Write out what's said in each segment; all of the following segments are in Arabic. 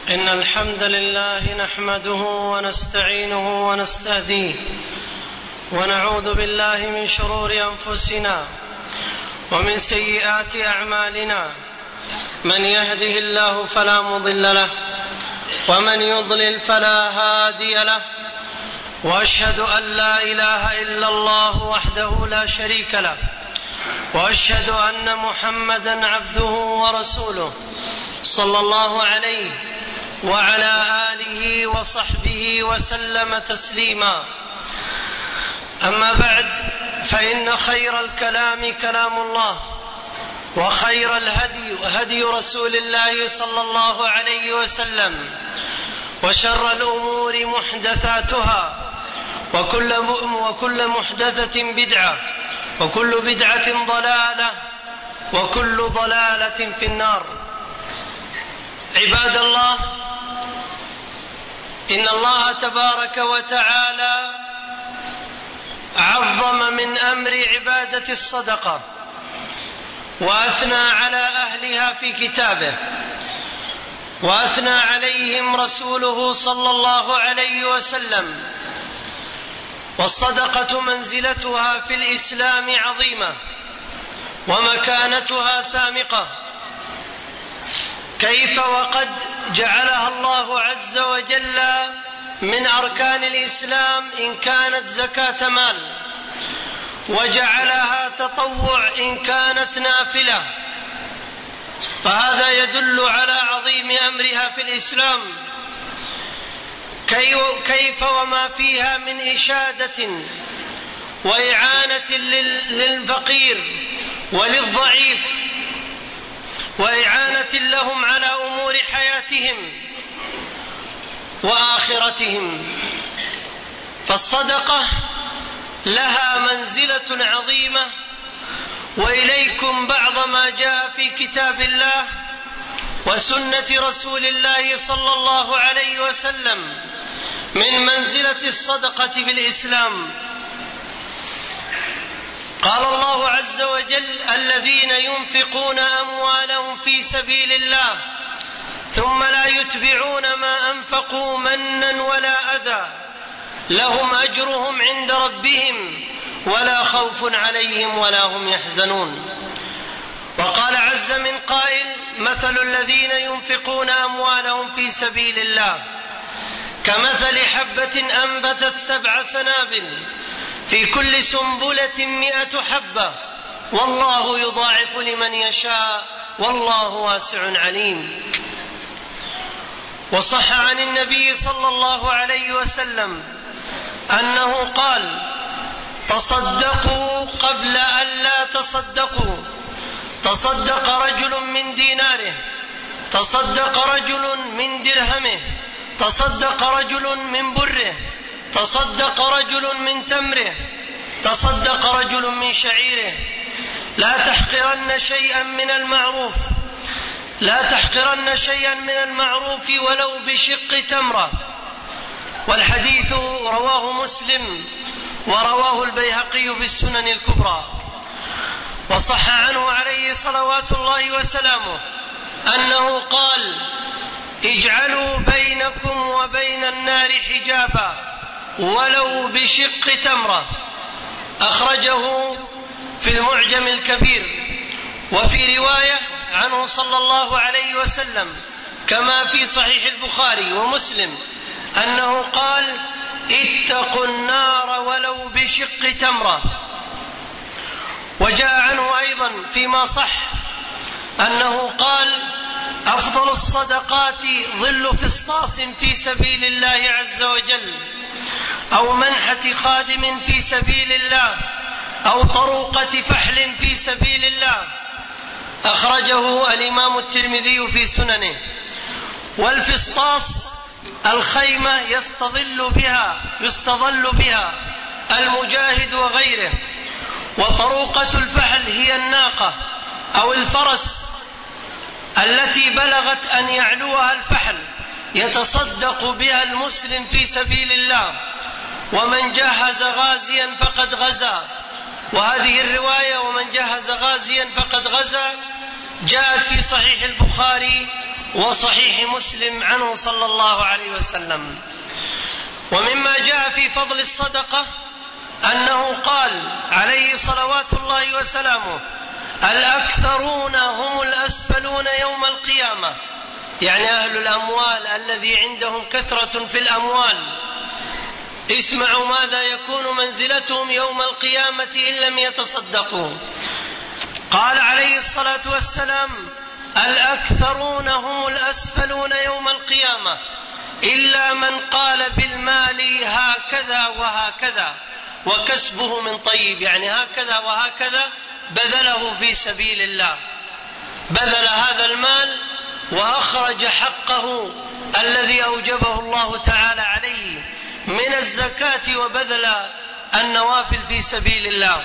إن الحمد لله نحمده ونستعينه ونستهديه ونعوذ بالله من شرور أنفسنا ومن سيئات أعمالنا. من يهده الله فلا مضل له ومن يضلل فلا هادي له، وأشهد أن لا إله إلا الله وحده لا شريك له، وأشهد أن محمدا عبده ورسوله صلى الله عليه وعلى آله وصحبه وسلم تسليما. أما بعد، فإن خير الكلام كلام الله، وخير الهدي هدي رسول الله صلى الله عليه وسلم، وشر الأمور محدثاتها، وكل محدثة بدعة، وكل بدعة ضلالة، وكل ضلالة في النار. عباد الله، إن الله تبارك وتعالى عظم من أمر عبادة الصدقة، وأثنى على أهلها في كتابه، وأثنى عليهم رسوله صلى الله عليه وسلم. والصدقة منزلتها في الإسلام عظيمة، ومكانتها سامقة، كيف وقد جعلها الله عز وجل من أركان الإسلام إن كانت زكاة مال، وجعلها تطوع إن كانت نافلة، فهذا يدل على عظيم أمرها في الإسلام. كيف وما فيها من إشادة وإعانة للفقير وللضعيف، وإعانة لهم على أمور حياتهم وآخرتهم. فالصدقة لها منزلة عظيمة. وإليكم بعض ما جاء في كتاب الله وسنة رسول الله صلى الله عليه وسلم من منزلة الصدقة بالإسلام. قال الله عز وجل: الذين ينفقون أموالهم في سبيل الله ثم لا يتبعون ما أنفقوا منا ولا أذى لهم أجرهم عند ربهم ولا خوف عليهم ولا هم يحزنون. وقال عز من قائل: مثل الذين ينفقون أموالهم في سبيل الله كمثل حبة أنبتت 7 سنابل في كل سنبلة 100 حبة والله يضاعف لمن يشاء والله واسع عليم. وصح عن النبي صلى الله عليه وسلم أنه قال: تصدقوا قبل أن لا تصدقوا. تصدق رجل من ديناره، تصدق رجل من درهمه، تصدق رجل من بره، تصدق رجل من تمره، تصدق رجل من شعيره. لا تحقرن شيئا من المعروف، لا تحقرن شيئا من المعروف ولو بشق تمرة. والحديث رواه مسلم ورواه البيهقي في السنن الكبرى. وصح عنه عليه صلوات الله وسلامه أنه قال: اجعلوا بينكم وبين النار حجابا ولو بشق تمرة. أخرجه في المعجم الكبير. وفي رواية عنه صلى الله عليه وسلم كما في صحيح البخاري ومسلم أنه قال: اتقوا النار ولو بشق تمرة. وجاء عنه أيضا فيما صح أنه قال: أفضل الصدقات ظل فسطاس في سبيل الله عز وجل، أو منحة خادم في سبيل الله، أو طروقة فحل في سبيل الله. أخرجه الإمام الترمذي في سننه. والفسطاس الخيمة يستظل بها المجاهد وغيره. وطروقة الفحل هي الناقة أو الفرس التي بلغت أن يعلوها الفحل يتصدق بها المسلم في سبيل الله. ومن جهز غازيا فقد غزا. وهذه الرواية ومن جهز غازيا فقد غزا جاءت في صحيح البخاري وصحيح مسلم عنه صلى الله عليه وسلم. ومما جاء في فضل الصدقة أنه قال عليه صلوات الله وسلامه: الأكثرون هم الأسفلون يوم القيامة، يعني أهل الأموال الذي عندهم كثرة في الأموال. اسمعوا ماذا يكون منزلتهم يوم القيامة إن لم يتصدقوا. قال عليه الصلاة والسلام: الأكثرون هم الأسفلون يوم القيامة إلا من قال بالمال هكذا وهكذا وكسبه من طيب، يعني هكذا وهكذا بذله في سبيل الله، بذل هذا المال وأخرج حقه الذي أوجبه الله تعالى عليه من الزكاة وبذل النوافل في سبيل الله.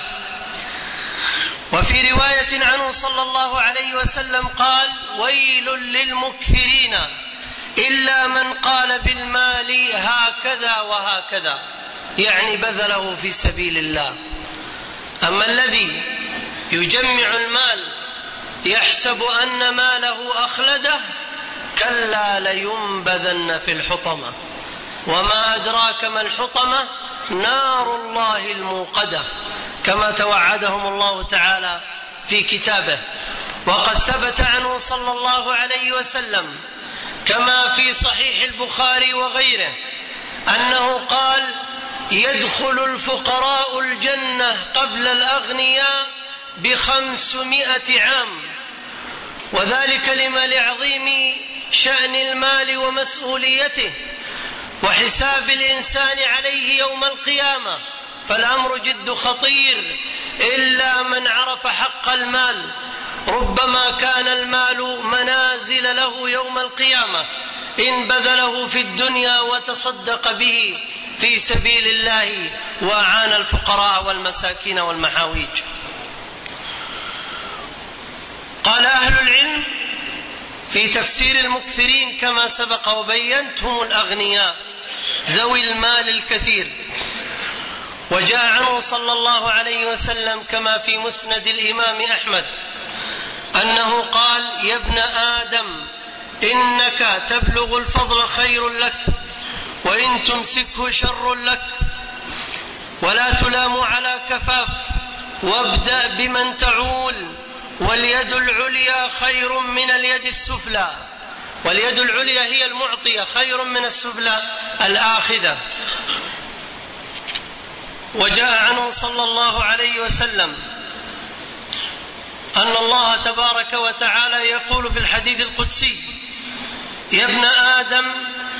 وفي رواية عنه صلى الله عليه وسلم قال: ويل للمكثرين إلا من قال بالمال هكذا وهكذا، يعني بذله في سبيل الله. أما الذي يجمع المال يحسب أن ماله أخلده، كلا لينبذن في الحطمة، وما أدراك ما الحطمة، نار الله الموقدة، كما توعدهم الله تعالى في كتابه. وقد ثبت عنه صلى الله عليه وسلم كما في صحيح البخاري وغيره أنه قال: يدخل الفقراء الجنة قبل الأغنياء ب500 عام، وذلك لعظيم شأن المال ومسؤوليته وحساب الإنسان عليه يوم القيامة، فالأمر جد خطير. إلا من عرف حق المال، ربما كان المال منازل له يوم القيامة إن بذله في الدنيا وتصدق به في سبيل الله وأعان الفقراء والمساكين والمحاويج. قال أهل العلم في تفسير المكثرين كما سبق وبينت: هم الأغنياء ذوي المال الكثير. وجاء عنه صلى الله عليه وسلم كما في مسند الإمام أحمد أنه قال: يا ابن آدم إنك تبلغ الفضل خير لك، وإن تمسكه شر لك، ولا تلام على كفاف، وابدأ بمن تعول، واليد العليا خير من اليد السفلى، واليد العليا هي المعطية خير من السفلى الآخذة. وجاء عنه صلى الله عليه وسلم أن الله تبارك وتعالى يقول في الحديث القدسي: يا ابن آدم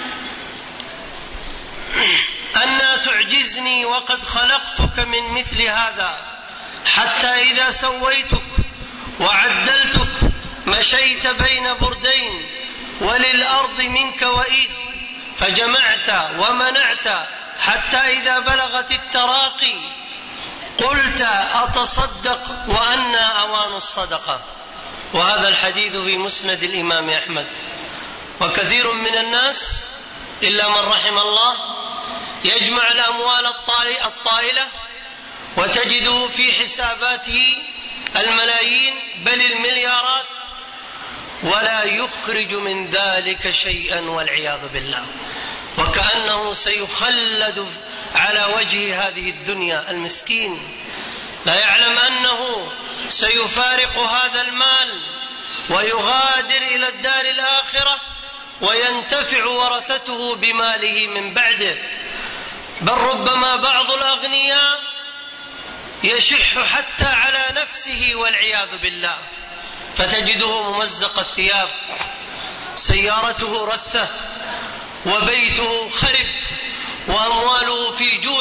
أنا تعجزني وقد خلقتك من مثل هذا، حتى إذا سويتك وعدلتك مشيت بين بردين، وللأرض منك وإيد، فجمعت ومنعت، حتى إذا بلغت التراقي قلت أتصدق وأنا أوان الصدقة. وهذا الحديث في مسند الإمام أحمد. وكثير من الناس إلا من رحم الله يجمع الأموال الطائلة وتجده في حساباته الملايين بل المليارات، ولا يخرج من ذلك شيئا والعياذ بالله، وكأنه سيخلد على وجه هذه الدنيا. المسكين لا يعلم أنه سيفارق هذا المال ويغادر إلى الدار الآخرة وينتفع ورثته بماله من بعده. بل ربما بعض الأغنياء يشح حتى على نفسه والعياذ بالله، فتجده ممزق الثياب، سيارته رثة، وبيته خرب، وأمواله في جوع،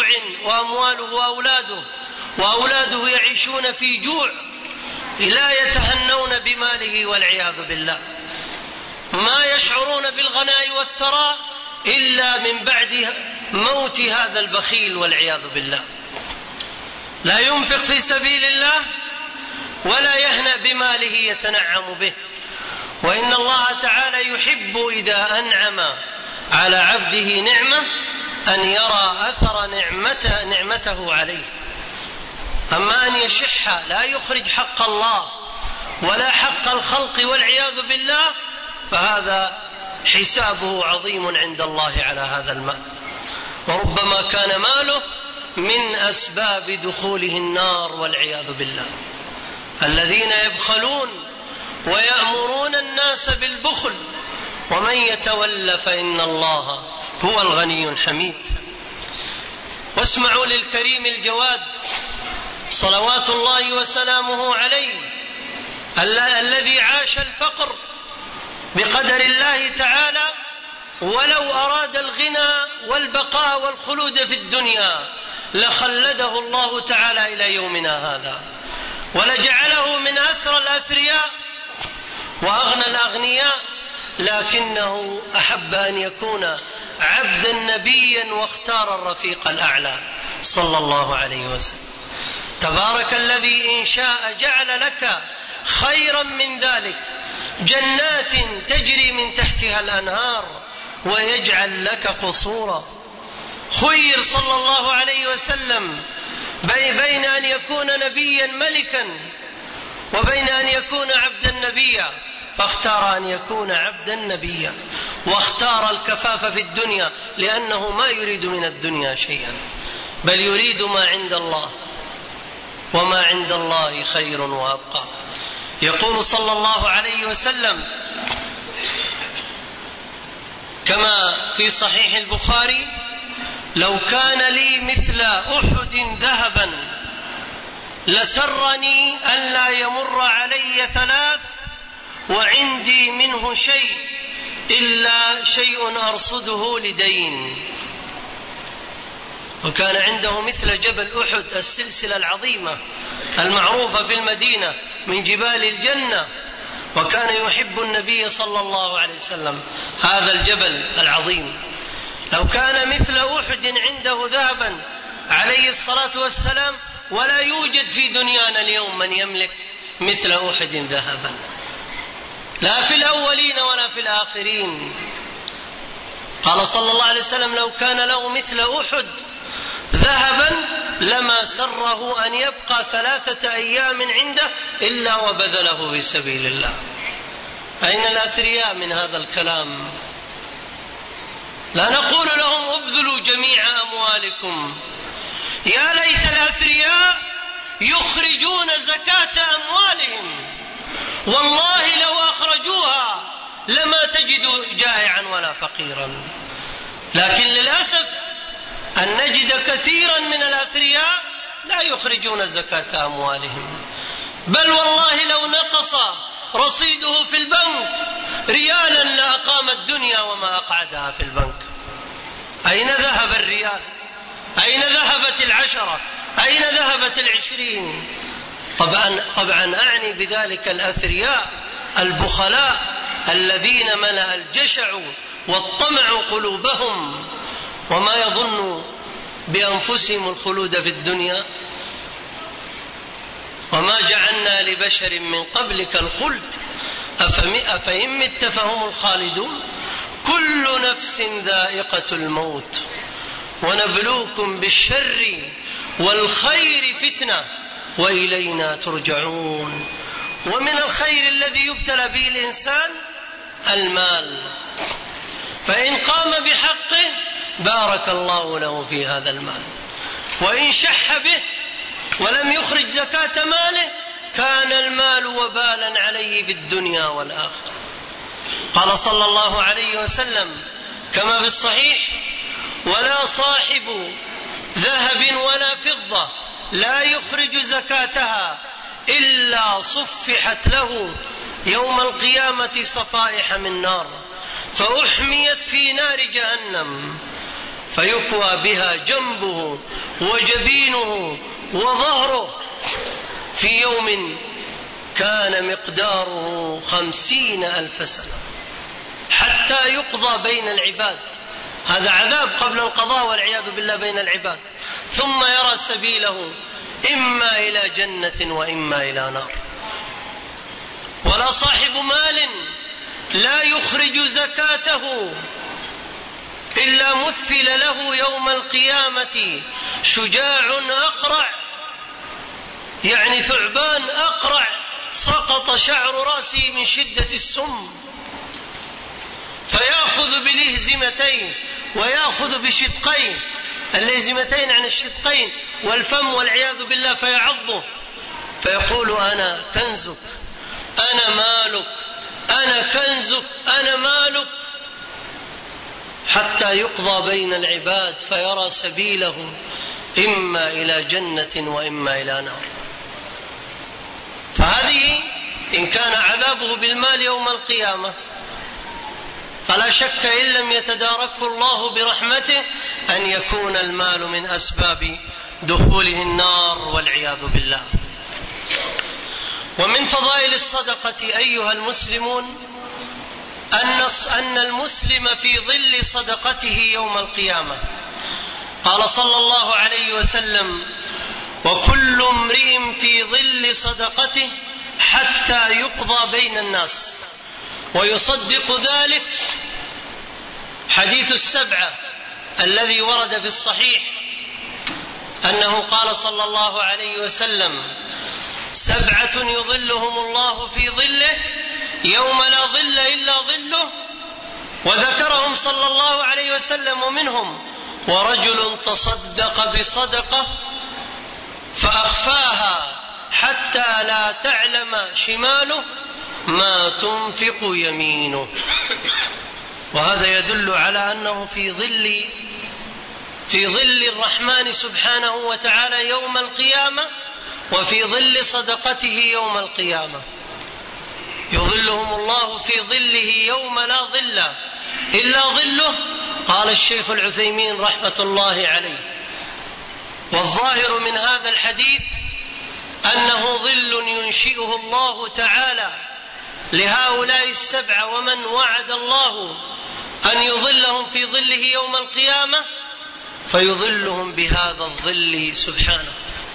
وأولاده يعيشون في جوع، لا يتهنون بماله والعياذ بالله. ما يشعرون بالغناء والثراء إلا من بعد موت هذا البخيل والعياذ بالله. لا ينفق في سبيل الله ولا يهنأ بماله يتنعم به. وإن الله تعالى يحب إذا أنعم على عبده نعمة أن يرى أثر نعمته عليه. أما أن يشح لا يخرج حق الله ولا حق الخلق والعياذ بالله، فهذا حسابه عظيم عند الله على هذا المال، وربما كان ماله من أسباب دخوله النار والعياذ بالله. الذين يبخلون ويأمرون الناس بالبخل ومن يتول فإن الله هو الغني الحميد. واسمعوا للكريم الجواد صلوات الله وسلامه عليه الذي عاش الفقر بقدر الله تعالى، ولو أراد الغنى والبقاء والخلود في الدنيا لخلده الله تعالى إلى يومنا هذا، ولجعله من أثرى الأثرياء وأغنى الأغنياء، لكنه أحب أن يكون عبدا نبيا واختار الرفيق الأعلى صلى الله عليه وسلم. تبارك الذي إن شاء جعل لك خيرا من ذلك جنات تجري من تحتها الأنهار ويجعل لك قصورا. خير صلى الله عليه وسلم بين أن يكون نبيا ملكا وبين أن يكون عبدا نبيا، فاختار أن يكون عبدا نبيا، واختار الكفاف في الدنيا لأنه ما يريد من الدنيا شيئا، بل يريد ما عند الله، وما عند الله خير وأبقى. يقول صلى الله عليه وسلم كما في صحيح البخاري: لو كان لي مثل أحد ذهبا لسرني أن لا يمر علي 3 وعندي منه شيء إلا شيء أرصده لدين. وكان عنده مثل جبل أحد، السلسلة العظيمة المعروفة في المدينة من جبال الجنة، وكان يحب النبي صلى الله عليه وسلم هذا الجبل العظيم. لو كان مثل أحد عنده ذهبا عليه الصلاة والسلام، ولا يوجد في دنيانا اليوم من يملك مثل أحد ذهبا، لا في الأولين ولا في الآخرين. قال صلى الله عليه وسلم: لو كان له مثل أحد ذهبا لما سره أن يبقى 3 أيام عنده إلا وبذله في سبيل الله. أين الأثرياء من هذا الكلام؟ لا نقول لهم ابذلوا جميع أموالكم، يا ليت الأثرياء يخرجون زكاة أموالهم، والله لو أخرجوها لما تجد جائعا ولا فقيرا. لكن للأسف أن نجد كثيرا من الأثرياء لا يخرجون زكاة أموالهم، بل والله لو نقص رصيده في البنك ريالا لأقام الدنيا وما أقعدها في البنك. أين ذهب الريال؟ أين ذهبت 10؟ أين ذهبت 20؟ طبعا أعني بذلك الأثرياء البخلاء الذين ملأ الجشع والطمع قلوبهم، وما يظن بأنفسهم الخلود في الدنيا. وما جعلنا لبشر من قبلك الخلد أفإن مت فهم الخالدون كل نفس ذائقة الموت ونبلوكم بالشر والخير فتنة وإلينا ترجعون. ومن الخير الذي يبتلى به الإنسان المال، فإن قام بحقه بارك الله له في هذا المال، وإن شح به ولم يخرج زكاة ماله كان المال وبالا عليه في الدنيا والآخرة. قال صلى الله عليه وسلم كما في الصحيح: ولا صاحب ذهب ولا فضة لا يخرج زكاتها إلا صفحت له يوم القيامة صفائح من نار فأحميت في نار جهنم فيكوى بها جنبه وجبينه وظهره في يوم كان مقداره 50,000 سنة حتى يقضى بين العباد. هذا عذاب قبل القضاء والعياذ بالله بين العباد، ثم يرى سبيله إما إلى جنة وإما إلى نار. ولا صاحب مال لا يخرج زكاته إلا مثل له يوم القيامة شجاع أقرع، يعني ثعبان أقرع سقط شعر رأسه من شدة السم فيأخذ بلهزمتين ويأخذ بشدقين، اللهزمتين عن الشدقين والفم والعياذ بالله، فيعضه فيقول أنا كنزك، أنا مالك، أنا كنزك، أنا مالك، حتى يقضى بين العباد فيرى سبيله إما إلى جنة وإما إلى نار. فهذه إن كان عذابه بالمال يوم القيامة، فلا شك إن لم يتداركه الله برحمته أن يكون المال من أسباب دخوله النار والعياذ بالله. ومن فضائل الصدقة أيها المسلمون أن المسلم في ظل صدقته يوم القيامة. قال صلى الله عليه وسلم: وكل امرئ في ظل صدقته حتى يقضى بين الناس. ويصدق ذلك حديث السبعة الذي ورد في الصحيح أنه قال صلى الله عليه وسلم: 7 يظلهم الله في ظله يوم لا ظل إلا ظله. وذكرهم صلى الله عليه وسلم ومنهم: ورجل تصدق بصدقة فأخفاها حتى لا تعلم شماله ما تنفق يمينه. وهذا يدل على أنه في ظل الرحمن سبحانه وتعالى يوم القيامة، وفي ظل صدقته يوم القيامة. يظلهم الله في ظله يوم لا ظل إلا ظله. قال الشيخ العثيمين رحمة الله عليه: والظاهر من هذا الحديث أنه ظل ينشئه الله تعالى لهؤلاء 7 ومن وعد الله أن يظلهم في ظله يوم القيامة، فيظلهم بهذا الظل سبحانه،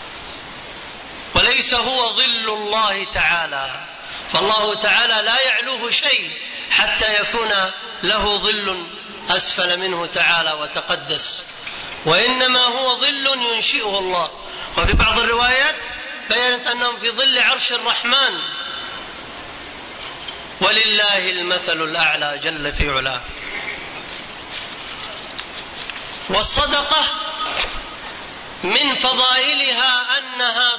وليس هو ظل الله تعالى، فالله تعالى لا يعلوه شيء حتى يكون له ظل أسفل منه تعالى وتقدس، وإنما هو ظل ينشئه الله. وفي بعض الروايات بيّنت أنهم في ظل عرش الرحمن، ولله المثل الأعلى جل في علاه. والصدقة من فضائلها أنها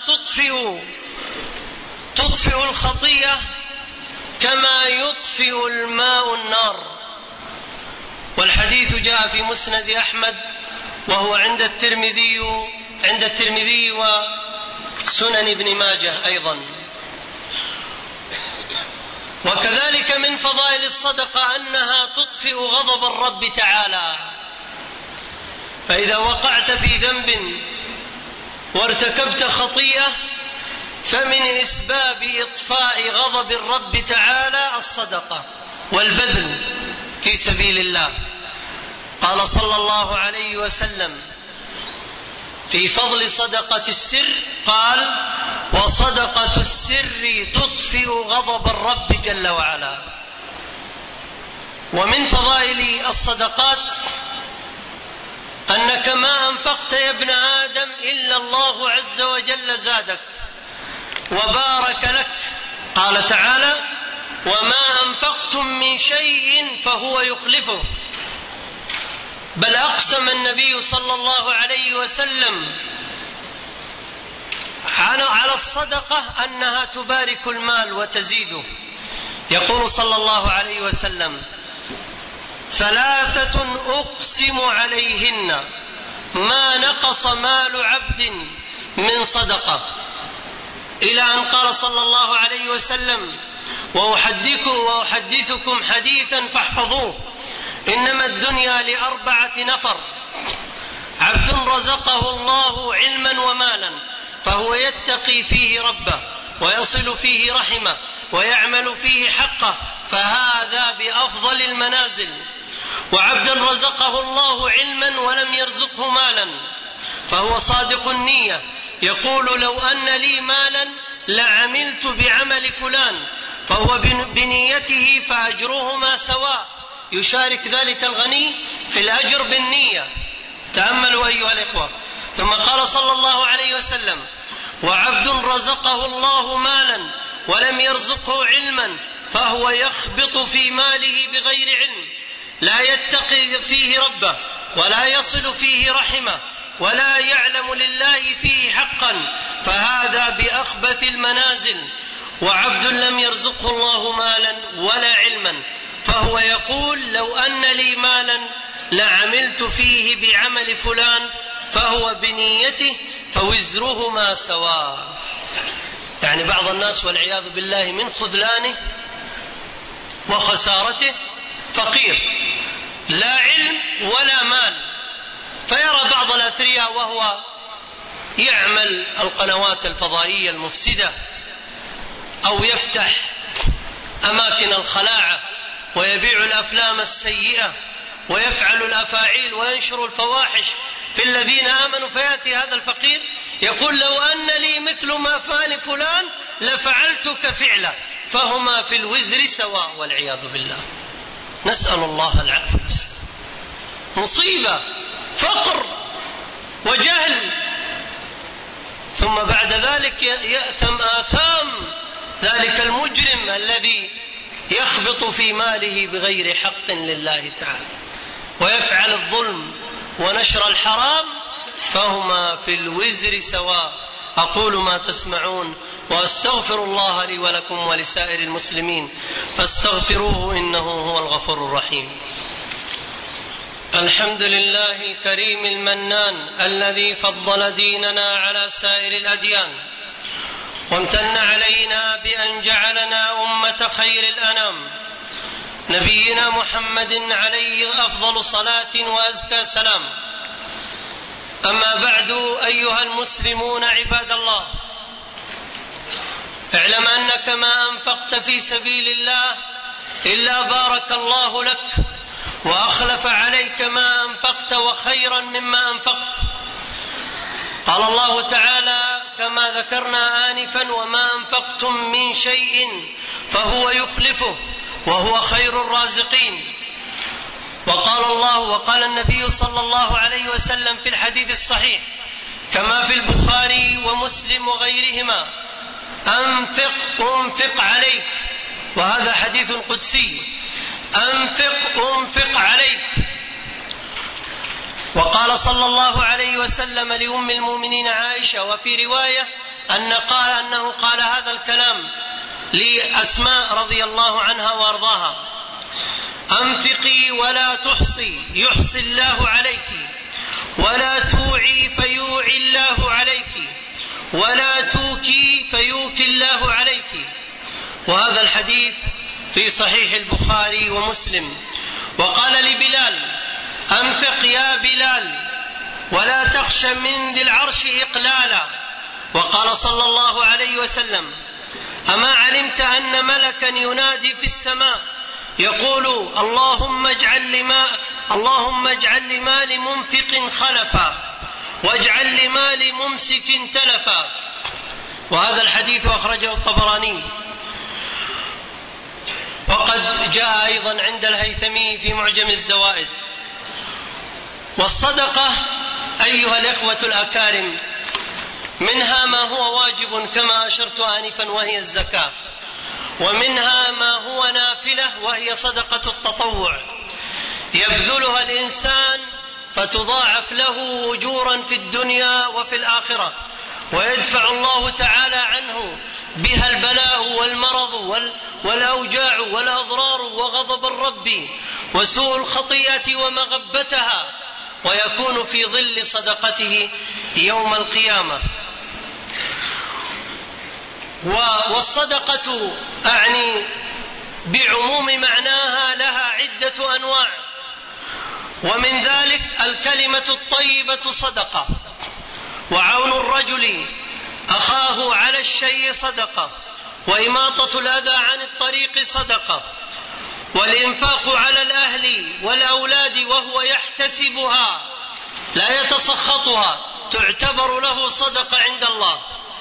تطفئ الخطيئة كما يطفئ الماء النار. والحديث جاء في مسند أحمد، وهو عند الترمذي وسنن ابن ماجه أيضا. وكذلك من فضائل الصدقة أنها تطفئ غضب الرب تعالى. فإذا وقعت في ذنب وارتكبت خطيئة، فمن أسباب إطفاء غضب الرب تعالى الصدقة والبذل في سبيل الله. قال صلى الله عليه وسلم في فضل صدقة السر، قال: وصدقة السر تطفئ غضب الرب جل وعلا. ومن فضائل الصدقات أنك ما أنفقت يا ابن آدم إلا الله عز وجل زادك وبارك لك. قال تعالى: وما أنفقتم من شيء فهو يخلفه. بل أقسم النبي صلى الله عليه وسلم على الصدقة أنها تبارك المال وتزيده. يقول صلى الله عليه وسلم: 3 أقسم عليهن ما نقص مال عبد من صدقة، إلى أن قال صلى الله عليه وسلم: وأحدثكم حديثا فاحفظوه، إنما الدنيا ل4 نفر: عبد رزقه الله علما ومالا فهو يتقي فيه ربه ويصل فيه رحمه ويعمل فيه حقه، فهذا بأفضل المنازل. وعبد رزقه الله علما ولم يرزقه مالا فهو صادق النية، يقول: لو أن لي مالا لعملت بعمل فلان، فهو بنيته فأجرهما سواء، يشارك ذلك الغني في الأجر بالنية. تأملوا أيها الإخوة. ثم قال صلى الله عليه وسلم: وعبد رزقه الله مالا ولم يرزقه علما فهو يخبط في ماله بغير علم، لا يتقي فيه ربه ولا يصل فيه رحمه ولا يعلم لله فيه حقا، فهذا بأخبث المنازل. وعبد لم يرزقه الله مالا ولا علما، فهو يقول لو أن لي مالا لعملت فيه بعمل فلان، فهو بنيته فوزرهما سواء. يعني بعض الناس والعياذ بالله من خذلانه وخسارته فقير لا علم ولا مال، فيرى بعض الأثرياء وهو يعمل القنوات الفضائية المفسدة أو يفتح أماكن الخلاعة ويبيع الأفلام السيئة ويفعل الأفاعيل وينشر الفواحش في الذين آمنوا، فيأتي هذا الفقير يقول لو أن لي مثل ما فعل فلان لفعلت كفعله، فهما في الوزر سواء والعياذ بالله. نسأل الله العافية. مصيبة، فقر وجهل، ثم بعد ذلك يأثم آثام ذلك المجرم الذي يخبط في ماله بغير حق لله تعالى ويفعل الظلم ونشر الحرام، فهما في الوزر سواء. أقول ما تسمعون وأستغفر الله لي ولكم ولسائر المسلمين فاستغفروه إنه هو الغفور الرحيم. الحمد لله الكريم المنان الذي فضل ديننا على سائر الأديان، وامتن علينا بأن جعلنا أمة خير الأنام، نبينا محمد عليه أفضل صلاة وأزكى سلام. أما بعد، أيها المسلمون عباد الله، اعلم أنك ما أنفقت في سبيل الله إلا بارك الله لك وأخلف عليك ما أنفقت وخيرا مما أنفقت. قال الله تعالى كما ذكرنا آنفا وما أنفقتم من شيء فهو يخلفه وهو خير الرازقين. وقال النبي صلى الله عليه وسلم في الحديث الصحيح كما في البخاري ومسلم وغيرهما: أنفق عليك، وهذا حديث قدسي، أنفق عليك. وقال صلى الله عليه وسلم لأم المؤمنين عائشة، وفي رواية أنه قال هذا الكلام لأسماء رضي الله عنها وأرضاها: أنفقي ولا تحصي يحصي الله عليك، ولا توعي فيوعي الله عليك، ولا توكي فيوكي الله عليك. وهذا الحديث في صحيح البخاري ومسلم. وقال لبلال: أنفق يا بلال ولا تخش من ذي العرش إقلالا. وقال صلى الله عليه وسلم: أما علمت أن ملكا ينادي في السماء يقول: اللهم اجعل لمال منفق خلفا واجعل لمال ممسك تلفا. وهذا الحديث أخرجه الطبراني، وقد جاء أيضا عند الهيثمي في معجم الزوائد. والصدقة أيها الإخوة الأكارم منها ما هو واجب كما أشرت آنفا وهي الزكاة، ومنها ما هو نافلة وهي صدقة التطوع يبذلها الإنسان فتضاعف له أجورا في الدنيا وفي الآخرة، ويدفع الله تعالى عنه بها البلاء والمرض والأوجاع والأضرار وغضب الرب وسوء الخطيئة ومغبتها، ويكون في ظل صدقته يوم القيامة. والصدقة أعني بعموم معناها لها عدة أنواع، ومن ذلك الكلمة الطيبة صدقة، وعون الرجل أخاه على الشيء صدقة، وإماطة الأذى عن الطريق صدقة، والإنفاق على الأهل والأولاد وهو يحتسبها لا يتسخطها تعتبر له صدقة عند الله،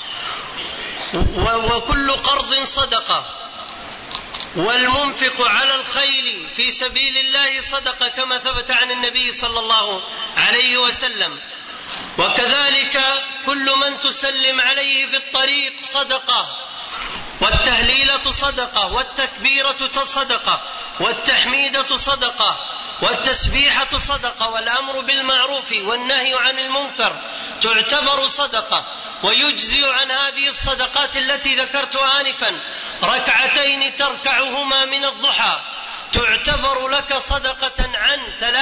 وكل قرض صدقة، والمنفق على الخيل في سبيل الله صدقة كما ثبت عن النبي صلى الله عليه وسلم. وكذلك كل من تسلم عليه في الطريق صدقة، والتهليلة صدقة، والتكبيرة صدقة، والتحميدة صدقة، والتسبيحة صدقة، والأمر بالمعروف والنهي عن المنكر تعتبر صدقة. ويجزي عن هذه الصدقات التي ذكرتها آنفا ركعتين تركعهما من الضحى تعتبر لك صدقة عن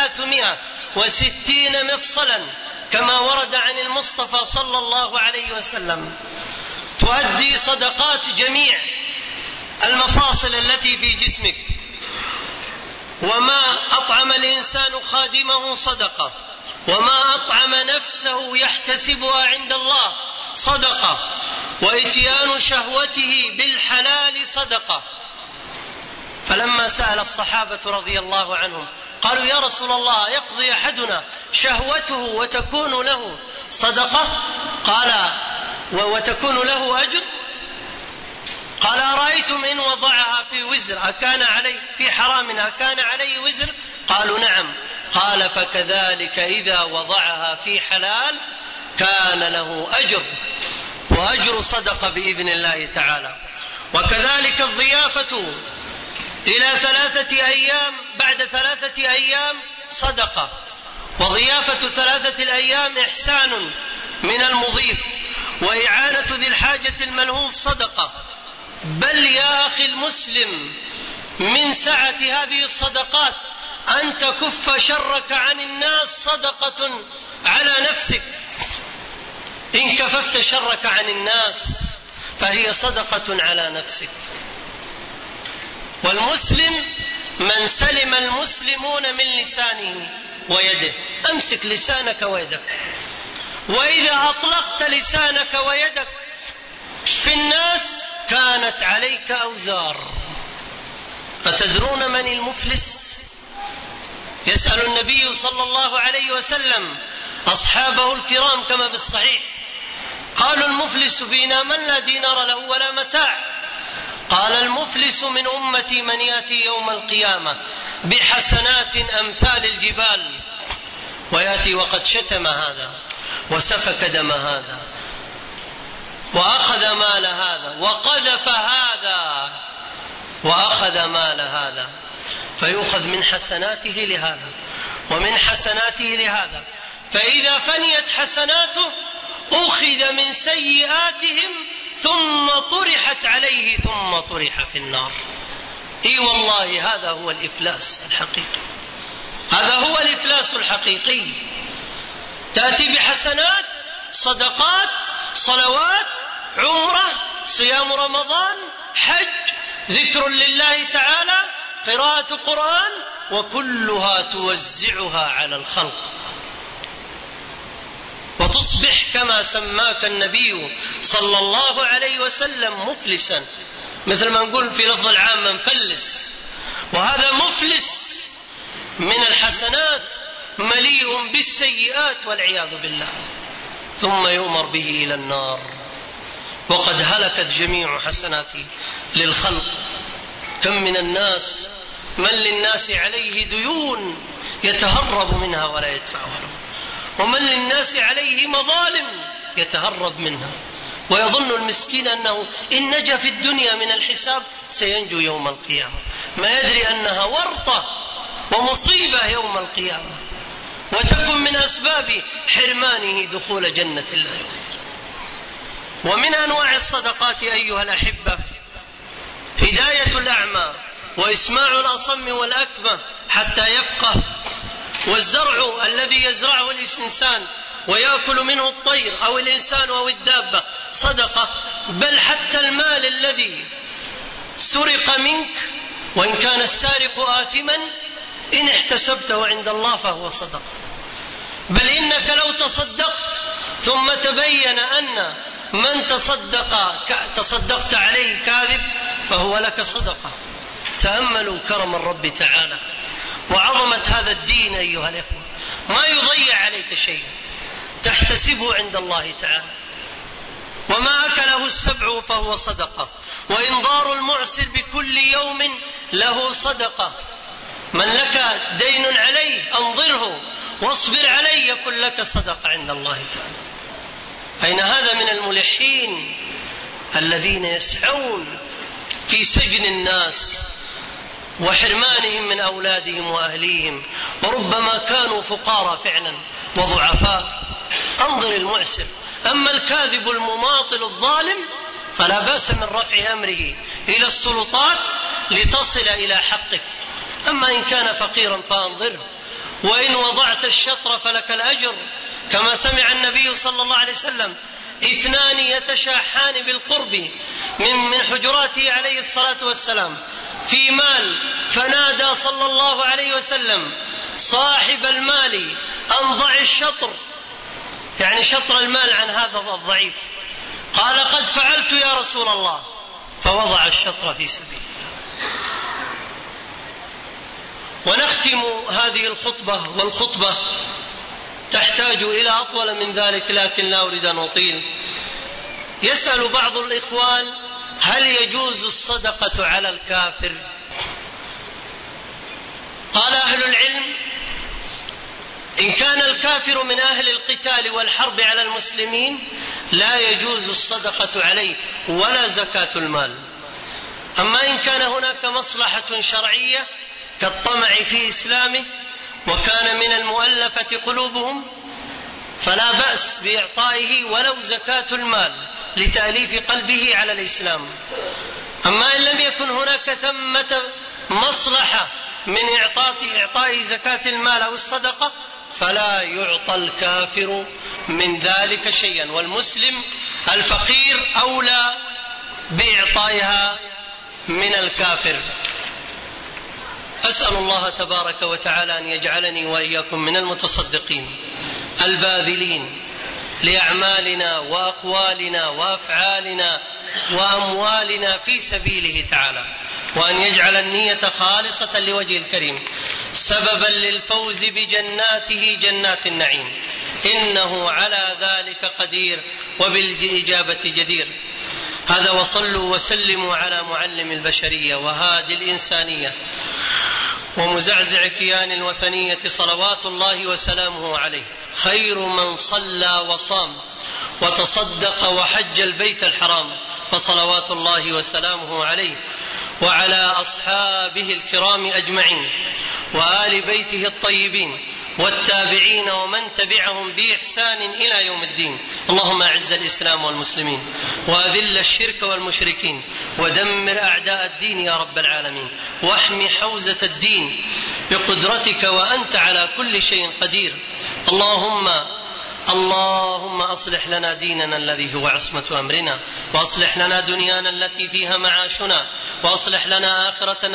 360 مفصلا، كما ورد عن المصطفى صلى الله عليه وسلم. تؤدي صدقات جميع المفاصل التي في جسمك. وما أطعم الإنسان خادمه صدقة، وما أطعم نفسه يحتسبها عند الله صدقة، وإتيان شهوته بالحلال صدقة. فلما سأل الصحابة رضي الله عنهم قالوا: يا رسول الله، يقضي أحدنا شهوته وتكون له صدقة؟ قال: وتكون له أجر؟ قال: أرأيتم إن وضعها في وزر أكان عليه في حرام أكان عليه وزر؟ قالوا: نعم. قال: فكذلك إذا وضعها في حلال كان له أجر، وأجر صدقة بإذن الله تعالى. وكذلك الضيافة إلى 3 أيام بعد 3 أيام صدقة. وضيافة 3 أيام إحسان من المضيف، وإعانة ذي الحاجة الملهوف صدقة. بل يا أخي المسلم، من سعة هذه الصدقات أن تكف شرك عن الناس صدقة على نفسك. إن كففت شرك عن الناس فهي صدقة على نفسك. والمسلم من سلم المسلمون من لسانه ويده. أمسك لسانك ويدك، وإذا أطلقت لسانك ويدك في الناس كانت عليك أوزار. أتدرون من المفلس؟ يسأل النبي صلى الله عليه وسلم أصحابه الكرام كما بالصحيح، قالوا: المفلس فينا من لا دينار له ولا متاع. قال: المفلس من أمتي من يأتي يوم القيامة بحسنات أمثال الجبال، ويأتي وقد شتم هذا وسفك دم هذا وأخذ مال هذا وقذف هذا وأخذ مال هذا، فيؤخذ من حسناته لهذا ومن حسناته لهذا، فإذا فنيت حسناته أخذ من سيئاتهم ثم طرحت عليه ثم طرح في النار. إي والله هذا هو الإفلاس الحقيقي، هذا هو الإفلاس الحقيقي. تأتي بحسنات، صدقات، صلوات، عمرة، صيام رمضان، حج، ذكر لله تعالى، قراءة قرآن، وكلها توزعها على الخلق، وتصبح كما سماك النبي صلى الله عليه وسلم مفلسا، مثل ما نقول في لفظ العام مفلس. وهذا مفلس من الحسنات مليء بالسيئات والعياذ بالله، ثم يؤمر به إلى النار وقد هلكت جميع حسناته للخلق. كم من الناس من للناس عليه ديون يتهرب منها ولا يدفعها له، ومن للناس عليه مظالم يتهرب منها، ويظن المسكين أنه إن نجا في الدنيا من الحساب سينجو يوم القيامة، ما يدري أنها ورطة ومصيبة يوم القيامة، وتكن من أسباب حرمانه دخول جنة الله. ومن أنواع الصدقات أيها الأحبة هداية الأعمى وإسماع الأصم والأكمة حتى يفقه، والزرع الذي يزرعه الإنسان ويأكل منه الطير أو الإنسان أو الدابة صدقة. بل حتى المال الذي سرق منك وإن كان السارق آثما إن احتسبته عند الله فهو صدقة. بل إنك لو تصدقت ثم تبين أن من تصدقت عليه كاذب فهو لك صدقة. تأملوا كرم الرب تعالى وعظمة هذا الدين أيها الأخوة، ما يضيع عليك شيء، تحتسبه عند الله تعالى. وما أكله السبع فهو صدقة، وإنظار المعسر بكل يوم له صدقة. من لك دين عليه أنظره واصبر عليه يكن لك صدقة عند الله تعالى. أين هذا من الملحين الذين يسعون في سجن الناس وحرمانهم من أولادهم وأهليهم، وربما كانوا فقراء فعلا وضعفاء. انظر المعسر. أما الكاذب المماطل الظالم فلا بأس من رفع أمره إلى السلطات لتصل إلى حقك. أما إن كان فقيرا فأنظره، وإن وضعت الشطر فلك الأجر، كما سمع النبي صلى الله عليه وسلم 2 يتشاحان بالقرب من حجراته عليه الصلاة والسلام في مال، فنادى صلى الله عليه وسلم صاحب المال أن ضع الشطر، يعني شطر المال عن هذا الضعيف. قال قد فعلت يا رسول الله، فوضع الشطر في سبيل الله. ونختم هذه الخطبة، والخطبة تحتاج إلى أطول من ذلك لكن لا أريد أن أطيل. يسأل بعض الإخوان هل يجوز الصدقة على الكافر؟ قال أهل العلم إن كان الكافر من أهل القتال والحرب على المسلمين لا يجوز الصدقة عليه ولا زكاة المال. أما إن كان هناك مصلحة شرعية كالطمع في إسلامه وكان من المؤلفة قلوبهم فلا بأس بإعطائه ولو زكاة المال لتأليف قلبه على الإسلام. أما إن لم يكن هناك ثمة مصلحة من إعطاء زكاة المال أو الصدقة فلا يعطى الكافر من ذلك شيئا، والمسلم الفقير أولى بإعطائها من الكافر. أسأل الله تبارك وتعالى أن يجعلني وإياكم من المتصدقين الباذلين لأعمالنا وأقوالنا وأفعالنا وأموالنا في سبيله تعالى، وأن يجعل النية خالصة لوجه الكريم سببا للفوز بجناته جنات النعيم، إنه على ذلك قدير وبالإجابة جدير. هذا وصلوا وسلموا على معلم البشرية وهادي الإنسانية ومزعزع كيان الوثنية صلوات الله وسلامه عليه، خير من صلى وصام وتصدق وحج البيت الحرام، فصلوات الله وسلامه عليه وعلى أصحابه الكرام أجمعين وآل بيته الطيبين والتابعين ومن تبعهم بإحسان إلى يوم الدين. اللهم أعز الإسلام والمسلمين وأذل الشرك والمشركين ودمر أعداء الدين يا رب العالمين، واحمي حوزة الدين بقدرتك وأنت على كل شيء قدير. اللهم أصلح لنا ديننا الذي هو عصمة أمرنا، وأصلح لنا دنيانا التي فيها معاشنا، وأصلح لنا آخرتنا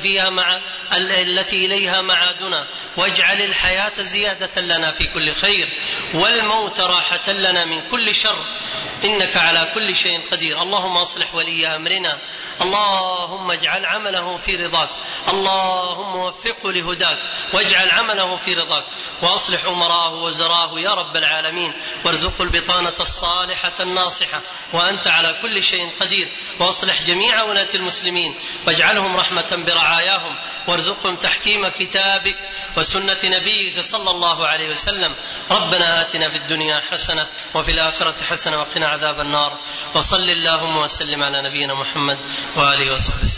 التي إليها معادنا، واجعل الحياة زيادة لنا في كل خير والموت راحة لنا من كل شر، إنك على كل شيء قدير. اللهم أصلح ولي أمرنا، اللهم اجعل عمله في رضاك، اللهم وفقه لهداك واجعل عمله في رضاك، وأصلح أمراءه وزراه يا رب العالمين، وارزقه البطانة الصالحة الناصحة وأنت على كل شيء قدير. وأصلح جميع ولاة المسلمين واجعلهم رحمة برعاياهم، وارزقهم تحكيم كتابك وسنة نبيك صلى الله عليه وسلم. ربنا آتنا في الدنيا حسنة وفي الآخرة حسنة وقنا عذاب النار، وصل اللهم وسلم على نبينا محمد وآله وصحبه.